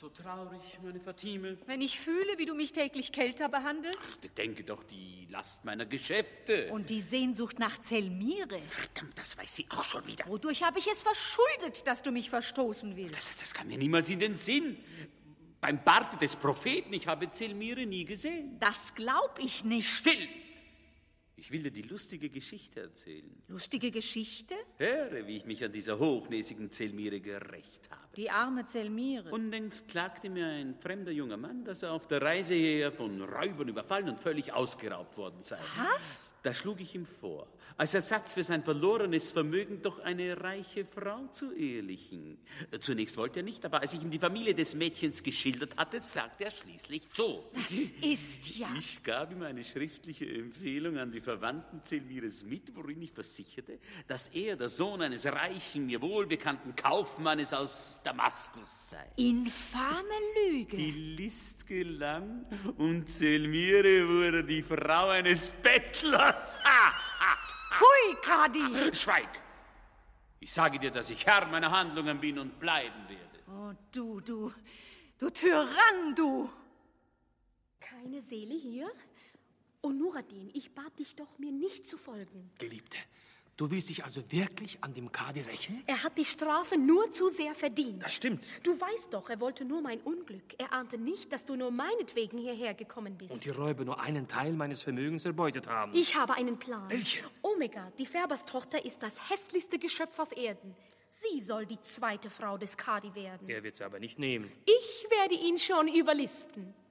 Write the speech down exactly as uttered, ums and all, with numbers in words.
so traurig, meine Fatime. Wenn ich fühle, wie du mich täglich kälter behandelst. Ach, bedenke doch die Last meiner Geschäfte. Und die Sehnsucht nach Zelmire. Verdammt, das weiß sie auch schon wieder. Wodurch habe ich es verschuldet, dass du mich verstoßen willst? Das, das kann mir niemals in den Sinn. Beim Barte des Propheten, ich habe Zelmire nie gesehen. Das glaub ich nicht. Still! Ich will dir die lustige Geschichte erzählen. Lustige Geschichte? Höre, wie ich mich an dieser hochnäsigen Zelmire gerächt habe. Die arme Zelmire. Unlängst klagte mir ein fremder junger Mann, dass er auf der Reise hierher von Räubern überfallen und völlig ausgeraubt worden sei. Was? Da schlug ich ihm vor, als Ersatz für sein verlorenes Vermögen doch eine reiche Frau zu ehelichen. Zunächst wollte er nicht, aber als ich ihm die Familie des Mädchens geschildert hatte, sagte er schließlich zu. Das ist ja... Ich gab ihm eine schriftliche Empfehlung an die Verwandten Zelmires mit, worin ich versicherte, dass er der Sohn eines reichen, mir wohlbekannten Kaufmannes aus Damaskus sei. Infame Lüge. Die List gelang und Zelmire wurde die Frau eines Bettlers. Ha, ha. Pfui, Kadi! Schweig! Ich sage dir, dass ich Herr meiner Handlungen bin und bleiben werde. Oh, du, du, du Tyrann, du! Keine Seele hier? Oh, Nuradin, ich bat dich doch, mir nicht zu folgen. Geliebte, du willst dich also wirklich an dem Kadi rächen? Er hat die Strafe nur zu sehr verdient. Das stimmt. Du weißt doch, er wollte nur mein Unglück. Er ahnte nicht, dass du nur meinetwegen hierher gekommen bist. Und die Räuber nur einen Teil meines Vermögens erbeutet haben. Ich habe einen Plan. Welchen? Omega, die Färberstochter, ist das hässlichste Geschöpf auf Erden. Sie soll die zweite Frau des Kadi werden. Er wird sie aber nicht nehmen. Ich werde ihn schon überlisten.